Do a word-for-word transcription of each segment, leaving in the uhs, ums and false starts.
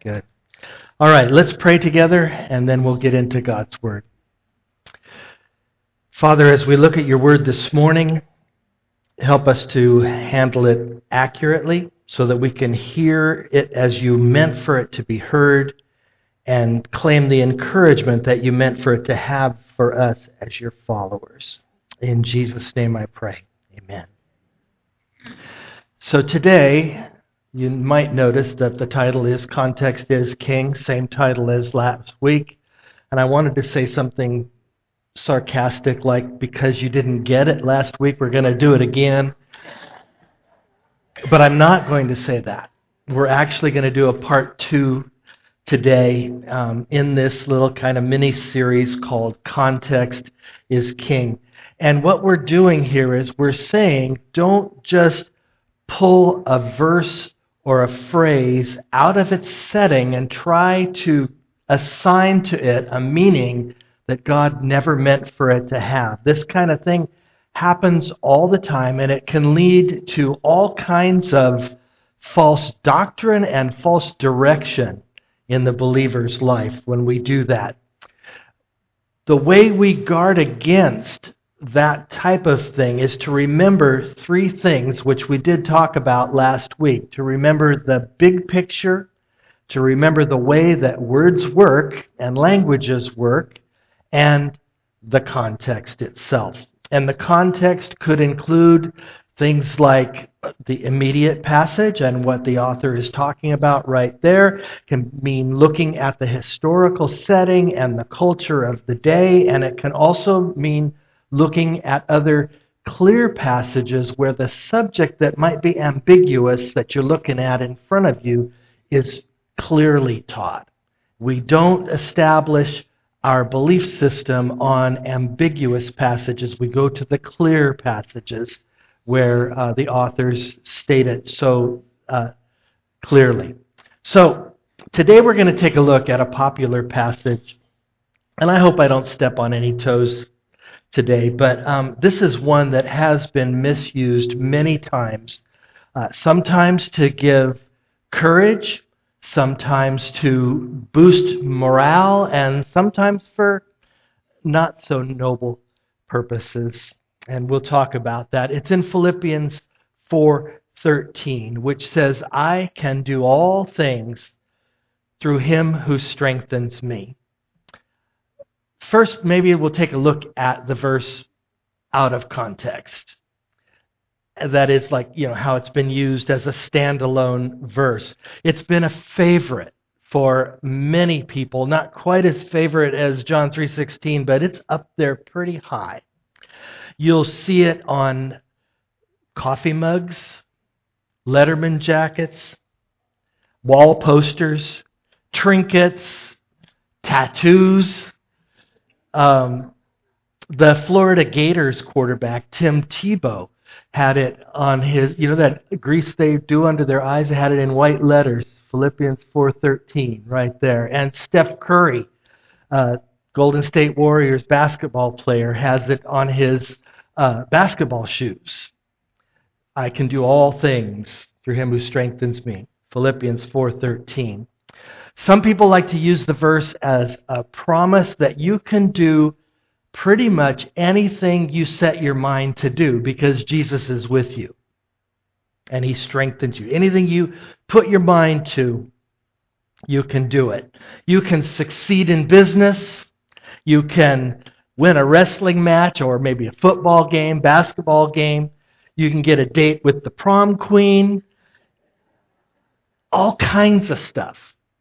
Good. All right, let's pray together, and then we'll get into God's Word. Father, as we look at your Word this morning, help us to handle it accurately so that we can hear it as you meant for it to be heard and claim the encouragement that you meant for it to have for us as your followers. In Jesus' name I pray. Amen. So today, you might notice that the title is Context is King, same title as last week. And I wanted to say something sarcastic like, because you didn't get it last week, we're going to do it again. But I'm not going to say that. We're actually going to do a part two today um, in this little kind of mini-series called Context is King. And what we're doing here is we're saying, don't just pull a verse or a phrase out of its setting and try to assign to it a meaning that God never meant for it to have. This kind of thing happens all the time, and it can lead to all kinds of false doctrine and false direction in the believer's life when we do that. The way we guard against that type of thing is to remember three things, which we did talk about last week. To remember the big picture, to remember the way that words work and languages work, and the context itself. And the context could include things like the immediate passage and what the author is talking about right there. It can mean looking at the historical setting and the culture of the day, and it can also mean looking at other clear passages where the subject that might be ambiguous that you're looking at in front of you is clearly taught. We don't establish our belief system on ambiguous passages. We go to the clear passages where uh, the authors state it so uh, clearly. So today we're going to take a look at a popular passage, and I hope I don't step on any toes today, but um, this is one that has been misused many times, uh, sometimes to give courage, sometimes to boost morale, and sometimes for not so noble purposes. And we'll talk about that. It's in Philippians four thirteen, which says, I can do all things through him who strengthens me. First, maybe we'll take a look at the verse out of context. That is like, you know, how it's been used as a standalone verse. It's been a favorite for many people, not quite as favorite as John three sixteen, but it's up there pretty high. You'll see it on coffee mugs, Letterman jackets, wall posters, trinkets, tattoos. Um, the Florida Gators quarterback, Tim Tebow, had it on his, you know, that grease they do under their eyes, they had it in white letters, Philippians four thirteen, right there. And Steph Curry, uh, Golden State Warriors basketball player, has it on his uh, basketball shoes. I can do all things through him who strengthens me, Philippians four thirteen. Some people like to use the verse as a promise that you can do pretty much anything you set your mind to do because Jesus is with you and he strengthens you. Anything you put your mind to, you can do it. You can succeed in business. You can win a wrestling match or maybe a football game, basketball game. You can get a date with the prom queen. All kinds of stuff.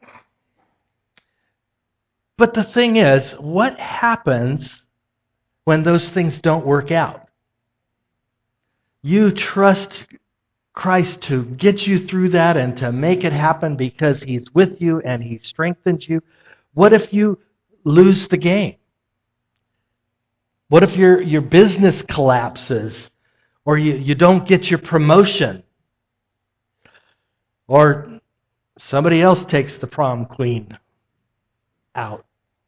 But the thing is, what happens when those things don't work out? You trust Christ to get you through that and to make it happen because he's with you and he strengthens you. What if you lose the game? What if your, your business collapses or you, you don't get your promotion? Or somebody else takes the prom queen out?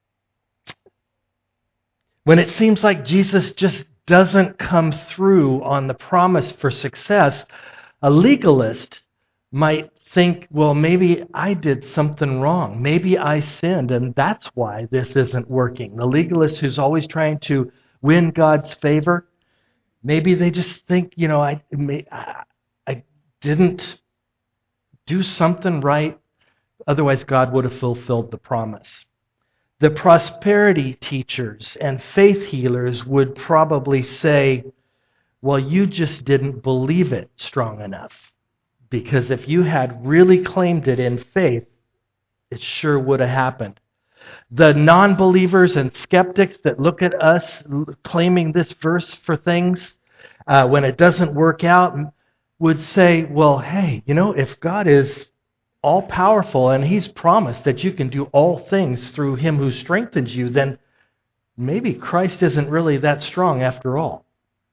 When it seems like Jesus just doesn't come through on the promise for success, a legalist might think, well, maybe I did something wrong. Maybe I sinned, and that's why this isn't working. The legalist who's always trying to win God's favor, maybe they just think, you know, I, I didn't do something right, otherwise God would have fulfilled the promise. The prosperity teachers and faith healers would probably say, well, you just didn't believe it strong enough. Because if you had really claimed it in faith, it sure would have happened. The non-believers and skeptics that look at us claiming this verse for things, uh, when it doesn't work out, would say, well, hey, you know, if God is all-powerful and He's promised that you can do all things through Him who strengthens you, then maybe Christ isn't really that strong after all.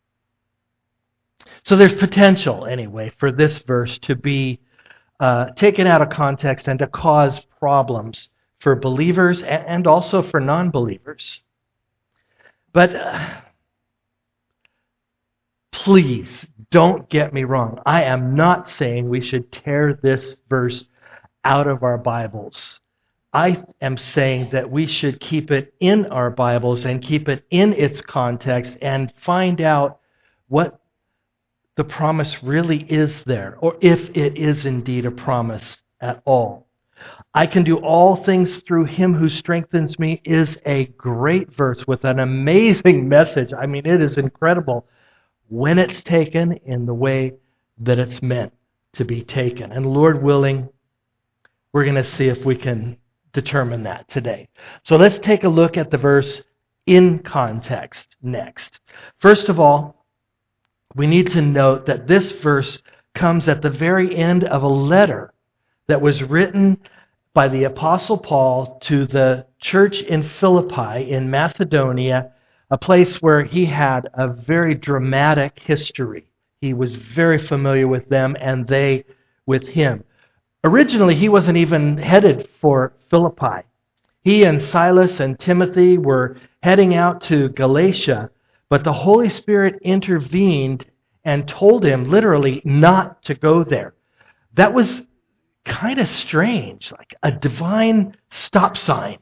So there's potential, anyway, for this verse to be uh, taken out of context and to cause problems for believers and also for non-believers. But uh, please, don't get me wrong. I am not saying we should tear this verse out of our Bibles. I am saying that we should keep it in our Bibles and keep it in its context and find out what the promise really is there, or if it is indeed a promise at all. I can do all things through Him who strengthens me is a great verse with an amazing message. I mean, it is incredible when it's taken in the way that it's meant to be taken. And Lord willing, we're going to see if we can determine that today. So let's take a look at the verse in context next. First of all, we need to note that this verse comes at the very end of a letter that was written by the Apostle Paul to the church in Philippi in Macedonia, a place where he had a very dramatic history. He was very familiar with them and they with him. Originally, he wasn't even headed for Philippi. He and Silas and Timothy were heading out to Galatia, but the Holy Spirit intervened and told him literally not to go there. That was kind of strange, like a divine stop sign.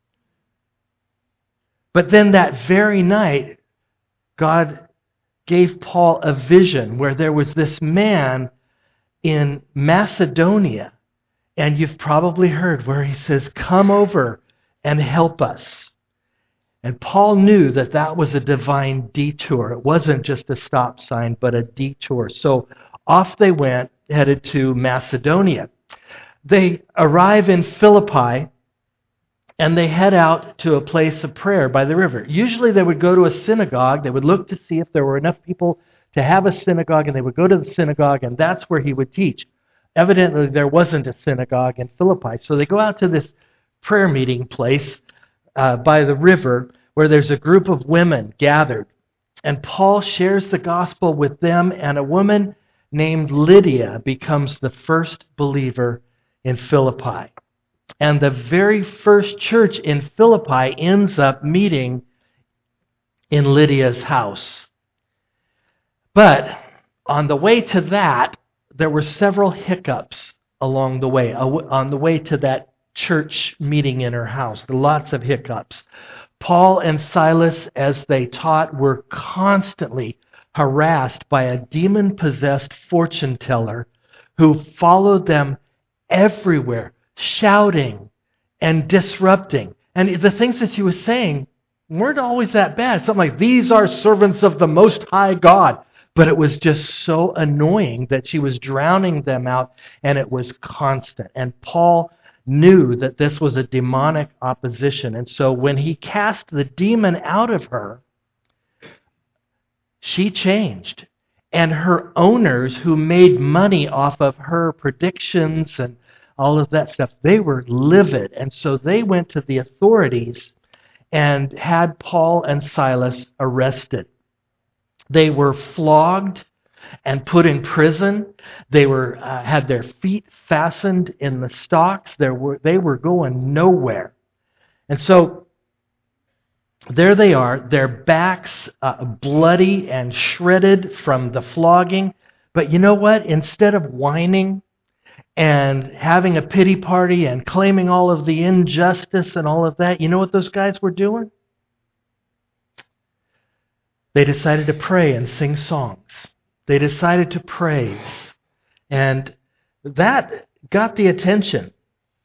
But then that very night, God gave Paul a vision where there was this man in Macedonia, and you've probably heard where he says, come over and help us. And Paul knew that that was a divine detour. It wasn't just a stop sign, but a detour. So off they went, headed to Macedonia. They arrive in Philippi, and they head out to a place of prayer by the river. Usually they would go to a synagogue. They would look to see if there were enough people to have a synagogue, and they would go to the synagogue, and that's where he would teach. Evidently, there wasn't a synagogue in Philippi, so they go out to this prayer meeting place uh, by the river where there's a group of women gathered. And Paul shares the gospel with them, and a woman named Lydia becomes the first believer in Philippi. And the very first church in Philippi ends up meeting in Lydia's house. But on the way to that, there were several hiccups along the way, on the way to that church meeting in her house. Lots of hiccups. Paul and Silas, as they taught, were constantly harassed by a demon-possessed fortune teller who followed them everywhere, shouting and disrupting. And the things that she was saying weren't always that bad. Something like, these are servants of the Most High God. But it was just so annoying that she was drowning them out, and it was constant. And Paul knew that this was a demonic opposition. And so when he cast the demon out of her, she changed. And her owners, who made money off of her predictions and all of that stuff, they were livid. And so they went to the authorities and had Paul and Silas arrested. They were flogged and put in prison. They were uh, had their feet fastened in the stocks. There were, they were going nowhere. And so there they are, their backs uh, bloody and shredded from the flogging. But you know what? Instead of whining, and having a pity party and claiming all of the injustice and all of that. You know what those guys were doing? They decided to pray and sing songs. They decided to praise. And that got the attention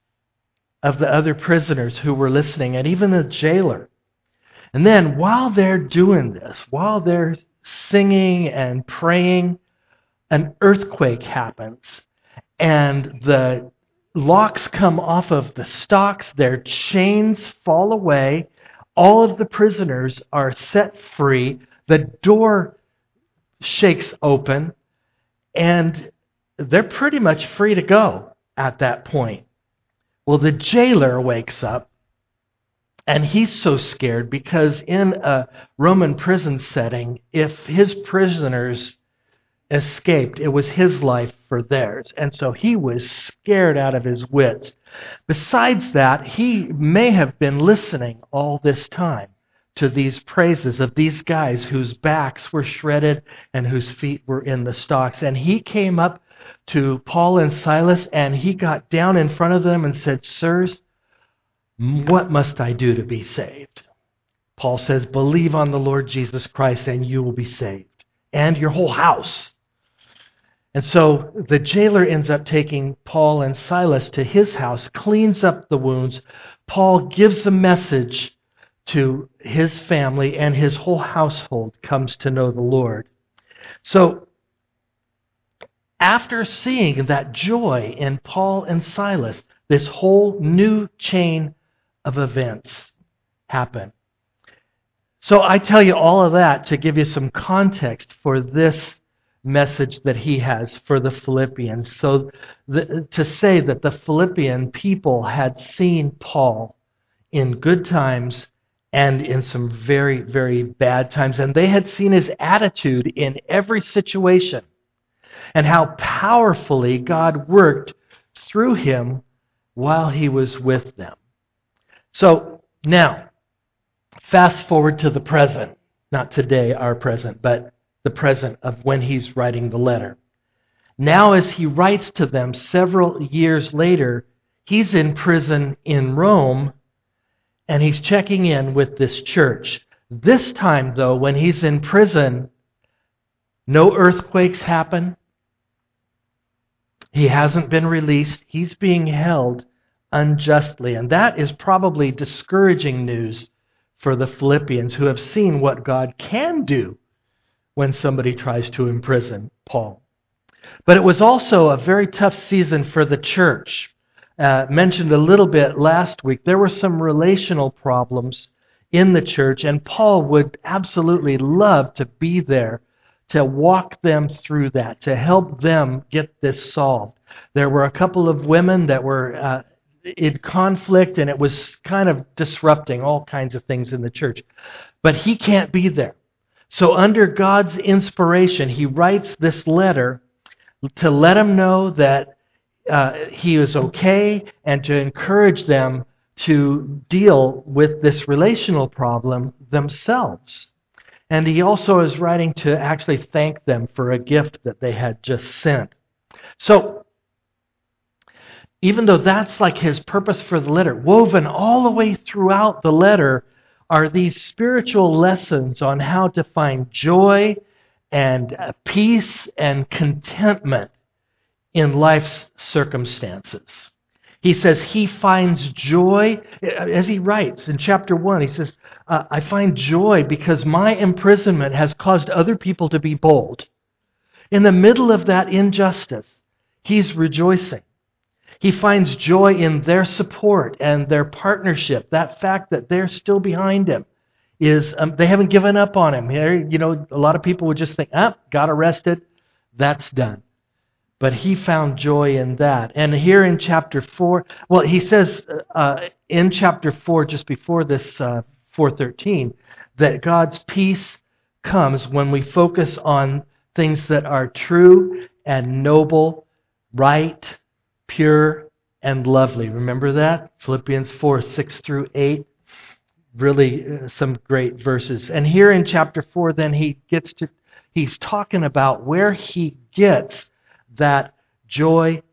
of the other prisoners who were listening, and even the jailer. And then while they're doing this, while they're singing and praying, an earthquake happens, and the locks come off of the stocks, their chains fall away, all of the prisoners are set free, the door shakes open, and they're pretty much free to go at that point. Well, the jailer wakes up, and he's so scared because in a Roman prison setting, if his prisoners escaped, it was his life for theirs. And so he was scared out of his wits. Besides that, he may have been listening all this time to these praises of these guys whose backs were shredded and whose feet were in the stocks. And he came up to Paul and Silas, and he got down in front of them and said, "Sirs, what must I do to be saved?" Paul says, "Believe on the Lord Jesus Christ and you will be saved, and your whole house." And so the jailer ends up taking Paul and Silas to his house, cleans up the wounds. Paul gives a message to his family, and his whole household comes to know the Lord. So after seeing that joy in Paul and Silas, this whole new chain of events happen. So I tell you all of that to give you some context for this message that he has for the Philippians. So the, to say that the Philippian people had seen Paul in good times and in some very, very bad times, and they had seen his attitude in every situation, and how powerfully God worked through him while he was with them. So now, fast forward to the present. Not today, our present, but the present of when he's writing the letter. Now, as he writes to them several years later, he's in prison in Rome, and he's checking in with this church. This time, though, when he's in prison, no earthquakes happen. He hasn't been released. He's being held unjustly. And that is probably discouraging news for the Philippians, who have seen what God can do when somebody tries to imprison Paul. But it was also a very tough season for the church. Uh, mentioned a little bit last week, there were some relational problems in the church, and Paul would absolutely love to be there to walk them through that, to help them get this solved. There were a couple of women that were uh, in conflict, and it was kind of disrupting all kinds of things in the church. But he can't be there. So under God's inspiration, he writes this letter to let them know that uh, he is okay, and to encourage them to deal with this relational problem themselves. And he also is writing to actually thank them for a gift that they had just sent. So, even though that's like his purpose for the letter, woven all the way throughout the letter are these spiritual lessons on how to find joy and peace and contentment in life's circumstances. He says he finds joy, as he writes in chapter one, he says, uh, I find joy because my imprisonment has caused other people to be bold. In the middle of that injustice, he's rejoicing. He finds joy in their support and their partnership. That fact that they're still behind him is, um, they haven't given up on him. You know, a lot of people would just think, ah, got arrested, that's done. But he found joy in that. And here in chapter four, well, he says uh, in chapter four, just before this uh, four thirteen, that God's peace comes when we focus on things that are true and noble, right, pure, and lovely. Remember that? Philippians four, six through eight. Really uh, some great verses. And here in chapter four, then he gets to, he's talking about where he gets that joy,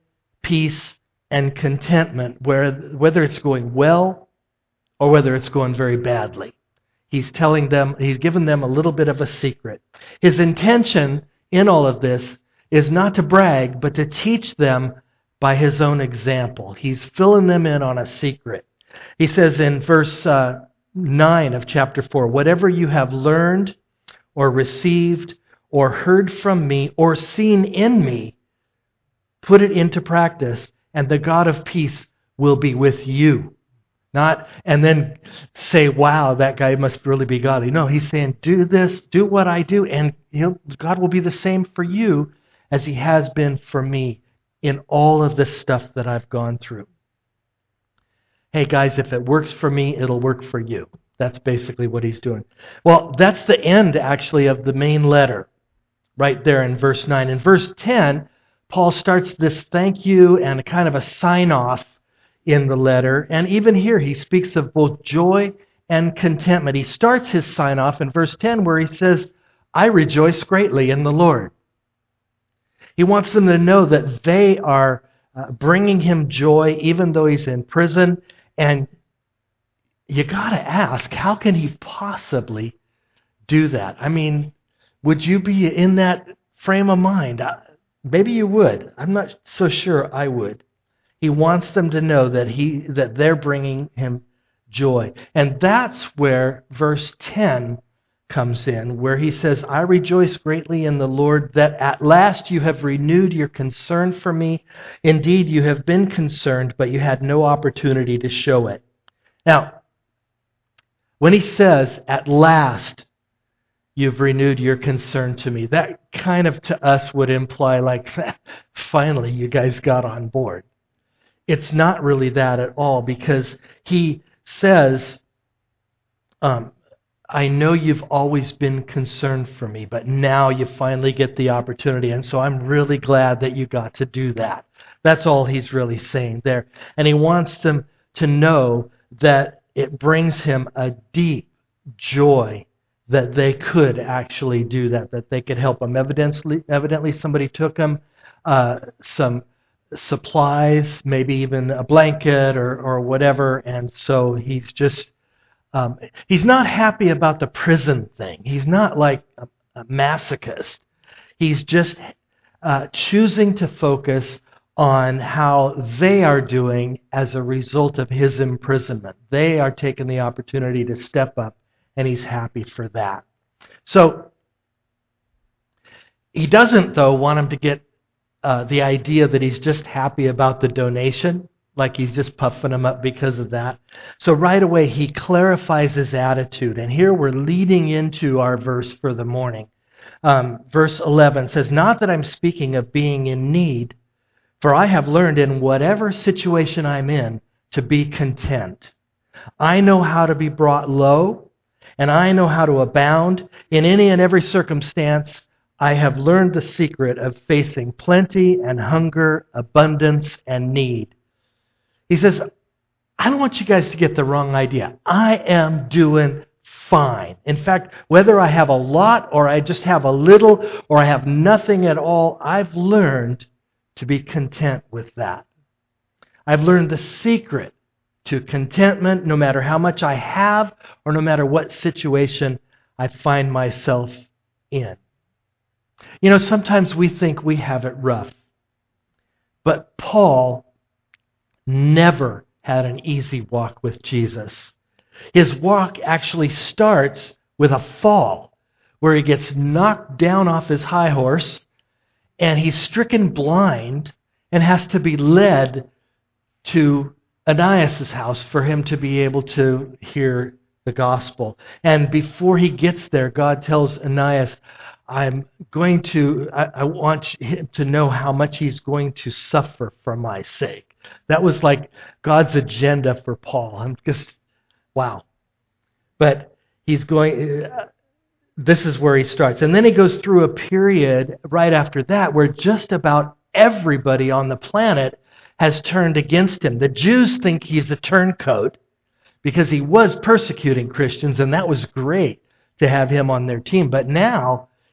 peace, and contentment, where, whether it's going well or whether it's going very badly. He's telling them, he's given them a little bit of a secret. His intention in all of this is not to brag, but to teach them by his own example. He's filling them in on a secret. He says in verse uh, nine of chapter four, whatever you have learned or received or heard from me or seen in me, put it into practice, and the God of peace will be with you. Not, and then say, wow, that guy must really be godly. No, he's saying, do this, do what I do, and he'll, God will be the same for you as he has been for me in all of the stuff that I've gone through. Hey guys, if it works for me, it'll work for you. That's basically what he's doing. Well, that's the end, actually, of the main letter, right there in verse nine. In verse ten, Paul starts this thank you and a kind of a sign-off in the letter. And even here, he speaks of both joy and contentment. He starts his sign-off in verse ten where he says, I rejoice greatly in the Lord. He wants them to know that they are uh, bringing him joy even though he's in prison. And you got to ask, how can he possibly do that? I mean, would you be in that frame of mind? Maybe you would. I'm not so sure I would. He wants them to know that he that they're bringing him joy. And that's where verse ten comes in, where he says, I rejoice greatly in the Lord that at last you have renewed your concern for me. Indeed, you have been concerned, but you had no opportunity to show it. Now, when he says, at last you've renewed your concern to me, that kind of to us would imply like, finally you guys got on board. It's not really that at all, because he says, um, I know you've always been concerned for me, but now you finally get the opportunity, and so I'm really glad that you got to do that. That's all he's really saying there. And he wants them to know that it brings him a deep joy that they could actually do that, that they could help him. Evidently, evidently somebody took him uh, some supplies, maybe even a blanket or, or whatever, and so he's just Um, he's not happy about the prison thing. He's not like a, a masochist. He's just uh, choosing to focus on how they are doing as a result of his imprisonment. They are taking the opportunity to step up, and he's happy for that. So he doesn't, though, want him to get uh, the idea that he's just happy about the donation, like he's just puffing him up because of that. So right away, he clarifies his attitude. And here we're leading into our verse for the morning. Um, verse eleven says, not that I'm speaking of being in need, for I have learned in whatever situation I'm in to be content. I know how to be brought low, and I know how to abound. In any and every circumstance, I have learned the secret of facing plenty and hunger, abundance and need. He says, I don't want you guys to get the wrong idea. I am doing fine. In fact, whether I have a lot or I just have a little or I have nothing at all, I've learned to be content with that. I've learned the secret to contentment no matter how much I have or no matter what situation I find myself in. You know, sometimes we think we have it rough. But Paul never had an easy walk with Jesus. His walk actually starts with a fall, where he gets knocked down off his high horse, and he's stricken blind and has to be led to Ananias' house for him to be able to hear the gospel. And before he gets there, God tells Ananias, I'm going to, I, I want him to know how much he's going to suffer for my sake. That was like God's agenda for Paul. I'm just, wow. But he's going, uh, this is where he starts. And then he goes through a period right after that where just about everybody on the planet has turned against him. The Jews think he's a turncoat because he was persecuting Christians, and that was great to have him on their team. But now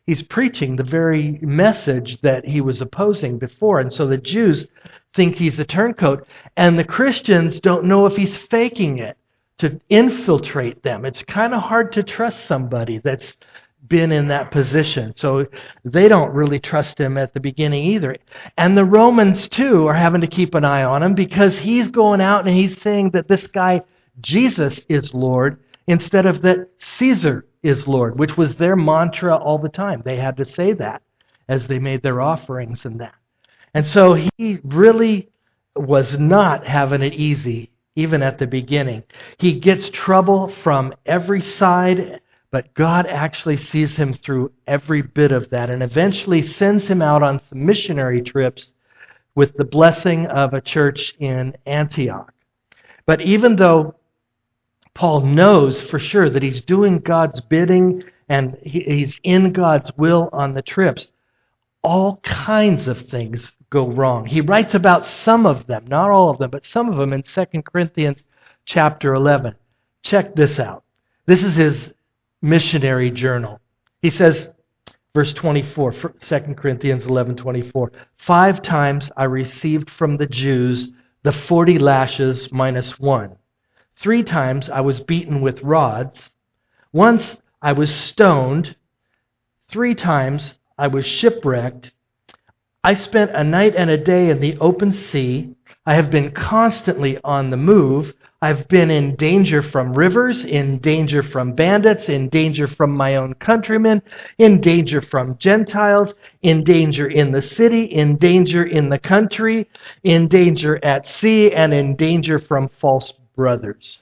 he's preaching the very message that he was opposing before. And so the Jews think he's a turncoat, and the Christians don't know if he's faking it to infiltrate them. It's kind of hard to trust somebody that's been in that position. So they don't really trust him at the beginning either. And the Romans, too, are having to keep an eye on him because he's going out and he's saying that this guy, Jesus, is Lord, instead of that Caesar is Lord, which was their mantra all the time. They had to say that as they made their offerings and that. And so he really was not having it easy, even at the beginning. He gets trouble from every side, but God actually sees him through every bit of that and eventually sends him out on some missionary trips with the blessing of a church in Antioch. But even though Paul knows for sure that he's doing God's bidding and he's in God's will on the trips, all kinds of things go wrong. He writes about some of them, not all of them, but some of them in Second Corinthians chapter eleven. Check this out. This is his missionary journal. He says, verse twenty-four, Second Corinthians eleven twenty-four, five times I received from the Jews the forty lashes minus one. Three times I was beaten with rods. Once I was stoned. Three times I was shipwrecked. I spent a night and a day in the open sea. I have been constantly on the move. I've been in danger from rivers, in danger from bandits, in danger from my own countrymen, in danger from Gentiles, in danger in the city, in danger in the country, in danger at sea, and in danger from false brothers.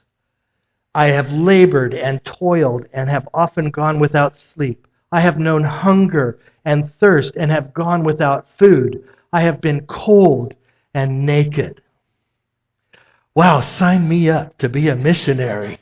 I have labored and toiled and have often gone without sleep. I have known hunger and thirst and have gone without food. I have been cold and naked. Wow, sign me up to be a missionary.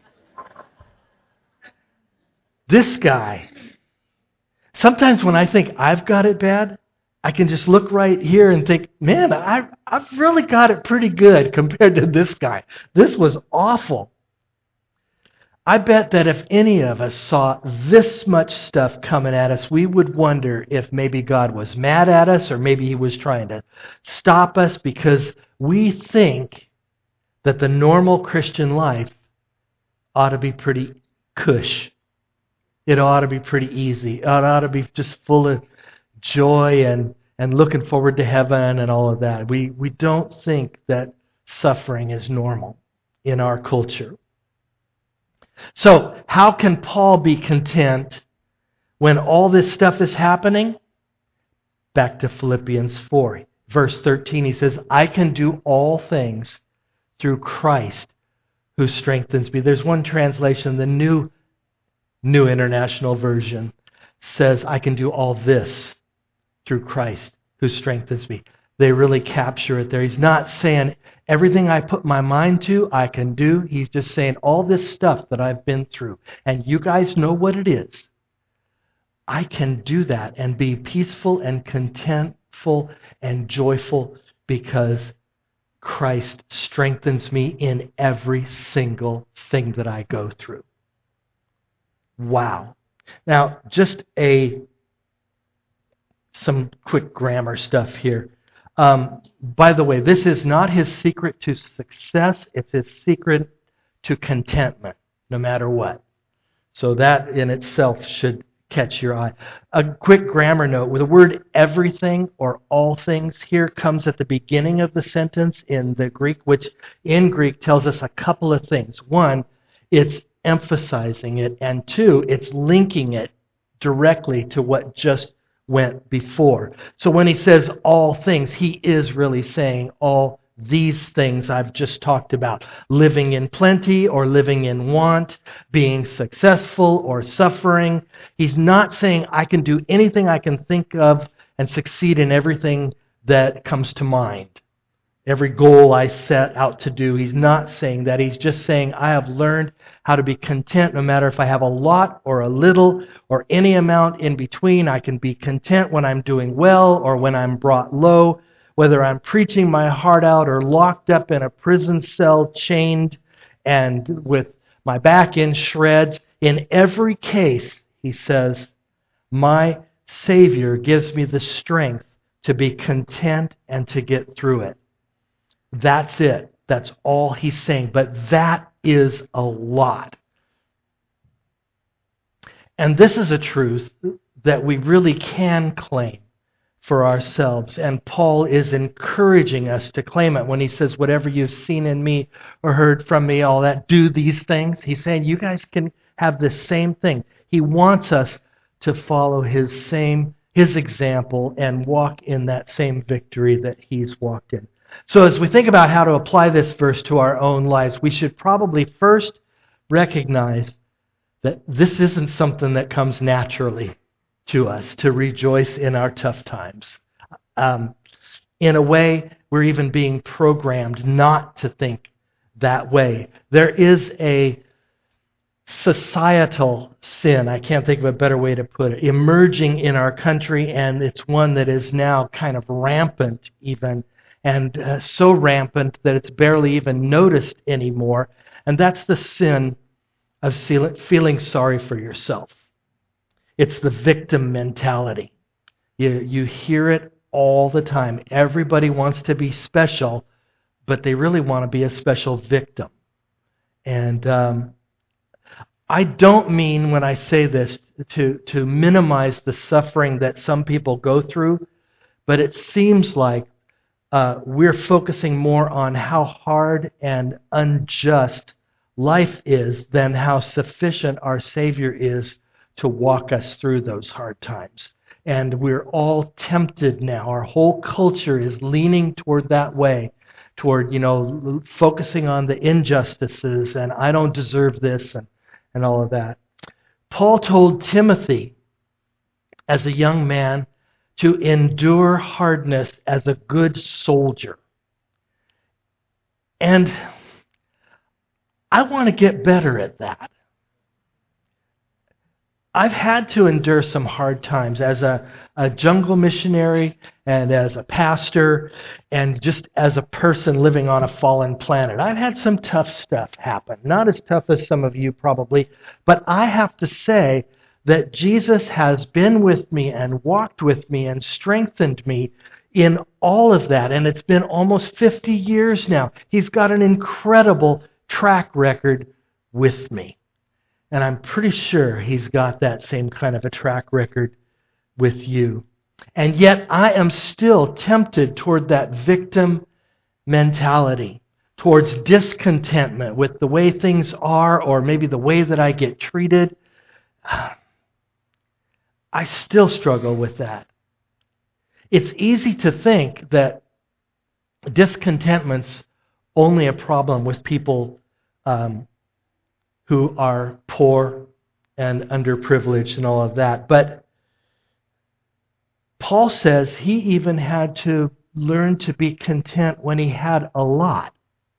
This guy. Sometimes when I think I've got it bad, I can just look right here and think, man, I, I've really got it pretty good compared to this guy. This was awful. I bet that if any of us saw this much stuff coming at us, we would wonder if maybe God was mad at us or maybe he was trying to stop us because we think that the normal Christian life ought to be pretty cush. It ought to be pretty easy. It ought to be just full of joy and, and looking forward to heaven and all of that. We, we don't think that suffering is normal in our culture. So, how can Paul be content when all this stuff is happening? Back to Philippians four. Verse thirteen, he says, I can do all things through Christ who strengthens me. There's one translation, the New, New International Version, says, I can do all this through Christ who strengthens me. They really capture it there. He's not saying, everything I put my mind to, I can do. He's just saying all this stuff that I've been through, and you guys know what it is. I can do that and be peaceful and contentful and joyful because Christ strengthens me in every single thing that I go through. Wow. Now, just a some quick grammar stuff here. Um, by the way, this is not his secret to success. It's his secret to contentment, no matter what. So that in itself should catch your eye. A quick grammar note. With the word everything or all things here comes at the beginning of the sentence in the Greek, which in Greek tells us a couple of things. One, it's emphasizing it. And two, it's linking it directly to what just went before. So when he says all things, he is really saying all these things I've just talked about. Living in plenty or living in want, being successful or suffering. He's not saying I can do anything I can think of and succeed in everything that comes to mind. Every goal I set out to do. He's not saying that. He's just saying I have learned how to be content no matter if I have a lot or a little or any amount in between. I can be content when I'm doing well or when I'm brought low, whether I'm preaching my heart out or locked up in a prison cell, chained and with my back in shreds. In every case, he says, my Savior gives me the strength to be content and to get through it. That's it. That's all he's saying. But that is a lot. And this is a truth that we really can claim for ourselves. And Paul is encouraging us to claim it when he says, whatever you've seen in me or heard from me, all that, do these things. He's saying you guys can have the same thing. He wants us to follow his same, his example and walk in that same victory that he's walked in. So as we think about how to apply this verse to our own lives, we should probably first recognize that this isn't something that comes naturally to us, to rejoice in our tough times. Um, in a way, we're even being programmed not to think that way. There is a societal sin, I can't think of a better way to put it, emerging in our country, and it's one that is now kind of rampant even, and uh, so rampant that it's barely even noticed anymore, and that's the sin of feeling sorry for yourself. It's the victim mentality. You, you hear it all the time. Everybody wants to be special, but they really want to be a special victim. And um, I don't mean when I say this to, to minimize the suffering that some people go through, but it seems like uh, we're focusing more on how hard and unjust life is than how sufficient our Savior is to walk us through those hard times. And we're all tempted now. Our whole culture is leaning toward that way, toward, you know, focusing on the injustices and I don't deserve this and, and all of that. Paul told Timothy as a young man to endure hardness as a good soldier. And I want to get better at that. I've had to endure some hard times as a, a jungle missionary and as a pastor and just as a person living on a fallen planet. I've had some tough stuff happen. Not as tough as some of you probably, but I have to say that Jesus has been with me and walked with me and strengthened me in all of that. And it's been almost fifty years now. He's got an incredible track record with me. And I'm pretty sure he's got that same kind of a track record with you. And yet I am still tempted toward that victim mentality, towards discontentment with the way things are or maybe the way that I get treated. I still struggle with that. It's easy to think that discontentment's only a problem with people um, who are poor and underprivileged and all of that. But Paul says he even had to learn to be content when he had a lot.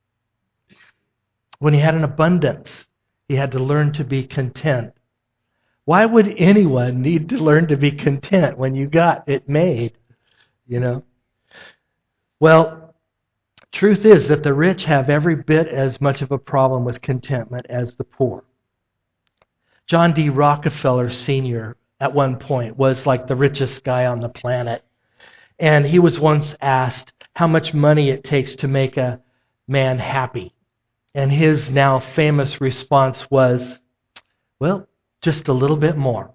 When he had an abundance, he had to learn to be content. Why would anyone need to learn to be content when you got it made? You know? Well, truth is that the rich have every bit as much of a problem with contentment as the poor. John D. Rockefeller Senior at one point was like the richest guy on the planet. And he was once asked how much money it takes to make a man happy. And his now famous response was, well, just a little bit more.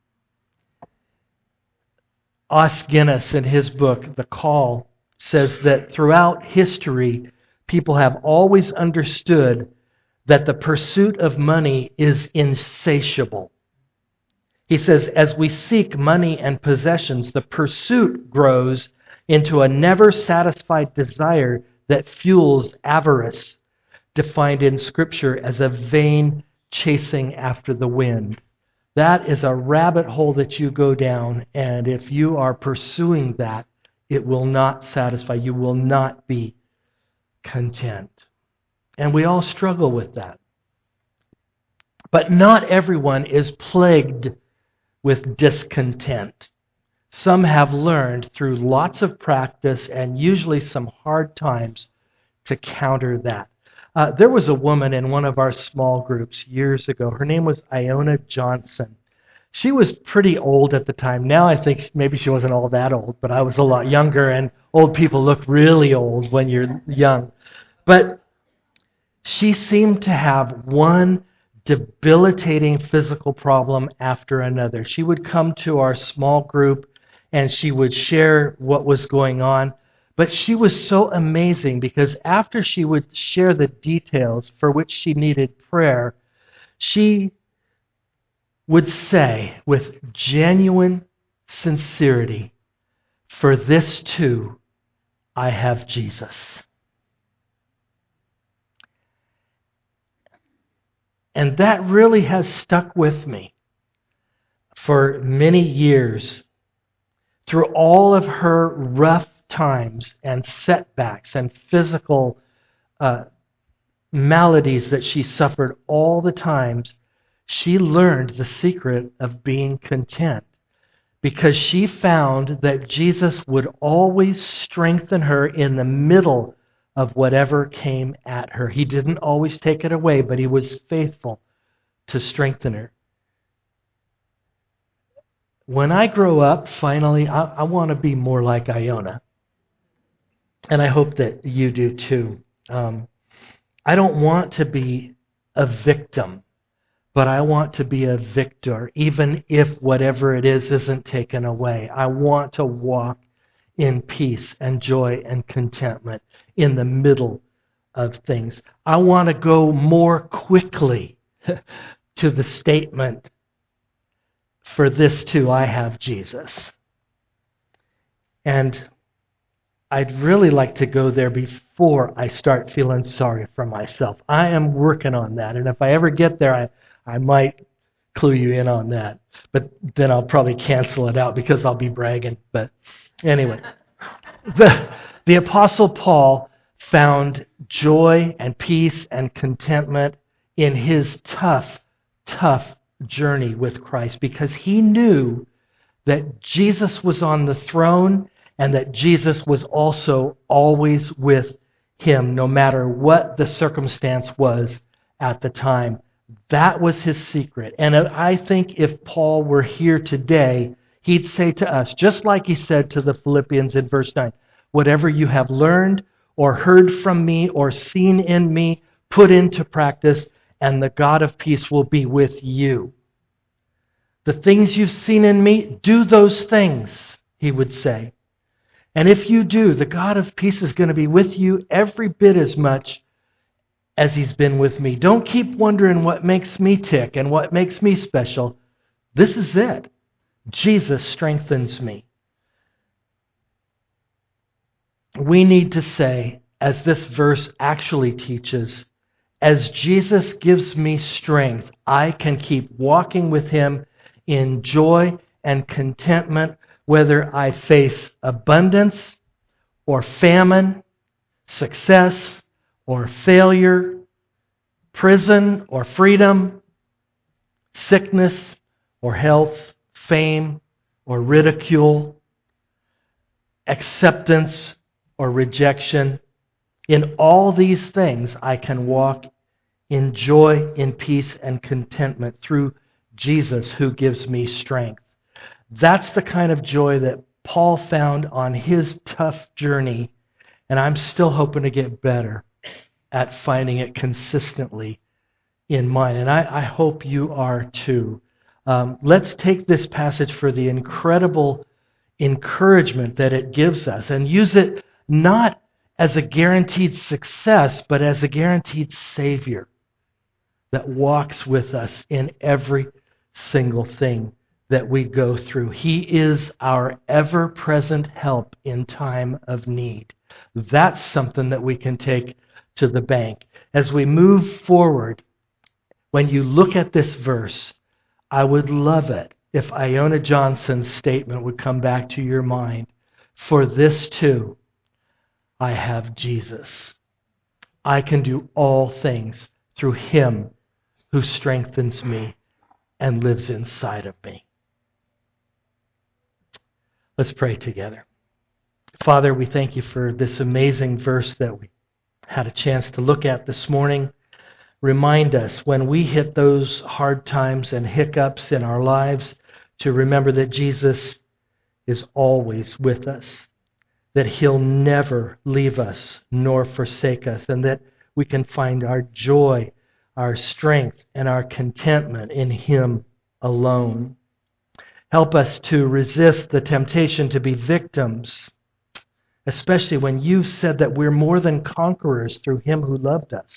Os Guinness, in his book, The Call, says that throughout history, people have always understood that the pursuit of money is insatiable. He says, as we seek money and possessions, the pursuit grows into a never-satisfied desire that fuels avarice, defined in Scripture as a vain chasing after the wind. That is a rabbit hole that you go down, and if you are pursuing that, it will not satisfy. You will not be content. And we all struggle with that. But not everyone is plagued with discontent. Some have learned through lots of practice and usually some hard times to counter that. Uh, there was a woman in one of our small groups years ago. Her name was Iona Johnson. She was pretty old at the time. Now I think maybe she wasn't all that old, but I was a lot younger, and old people look really old when you're young. But she seemed to have one debilitating physical problem after another. She would come to our small group and she would share what was going on. But she was so amazing because after she would share the details for which she needed prayer, she would say with genuine sincerity, "For this too, I have Jesus." And that really has stuck with me for many years. Through all of her rough times and setbacks and physical uh, maladies that she suffered all the times, she learned the secret of being content because she found that Jesus would always strengthen her in the middle of whatever came at her. He didn't always take it away, but He was faithful to strengthen her. When I grow up, finally, I, I want to be more like Iona. And I hope that you do too. Um, I don't want to be a victim, but I want to be a victor, even if whatever it is isn't taken away. I want to walk in peace and joy and contentment in the middle of things. I want to go more quickly to the statement, "For this too I have Jesus." And I'd really like to go there before I start feeling sorry for myself. I am working on that. And if I ever get there, I, I might clue you in on that. But then I'll probably cancel it out because I'll be bragging. But anyway, the, the Apostle Paul found joy and peace and contentment in his tough, tough journey with Christ because he knew that Jesus was on the throne and that Jesus was also always with him, no matter what the circumstance was at the time. That was his secret. And I think if Paul were here today, he'd say to us, just like he said to the Philippians in verse nine, "Whatever you have learned or heard from me or seen in me, put into practice, and the God of peace will be with you." The things you've seen in me, do those things, he would say. And if you do, the God of peace is going to be with you every bit as much as He's been with me. Don't keep wondering what makes me tick and what makes me special. This is it. Jesus strengthens me. We need to say, as this verse actually teaches, as Jesus gives me strength, I can keep walking with Him in joy and contentment, whether I face abundance or famine, success or failure, prison or freedom, sickness or health, fame or ridicule, acceptance or rejection. In all these things, I can walk in joy, in peace, and contentment through Jesus who gives me strength. That's the kind of joy that Paul found on his tough journey, and I'm still hoping to get better at finding it consistently in mine. And I, I hope you are too. Um, let's take this passage for the incredible encouragement that it gives us and use it not as a guaranteed success, but as a guaranteed Savior that walks with us in every single thing that we go through. He is our ever-present help in time of need. That's something that we can take to the bank. As we move forward, when you look at this verse, I would love it if Iona Johnson's statement would come back to your mind. For this too, I have Jesus. I can do all things through Him who strengthens me and lives inside of me. Let's pray together. Father, we thank you for this amazing verse that we had a chance to look at this morning. Remind us when we hit those hard times and hiccups in our lives to remember that Jesus is always with us, that He'll never leave us nor forsake us, and that we can find our joy, our strength, and our contentment in Him alone. Help us to resist the temptation to be victims, especially when you've said that we're more than conquerors through Him who loved us.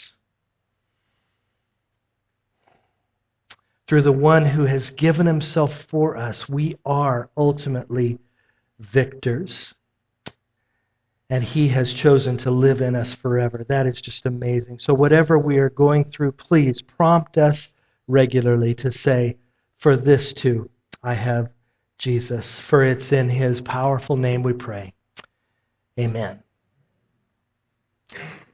Through the one who has given Himself for us, we are ultimately victors. And He has chosen to live in us forever. That is just amazing. So whatever we are going through, please prompt us regularly to say, for this too, I have Jesus. For it's in His powerful name we pray. Amen.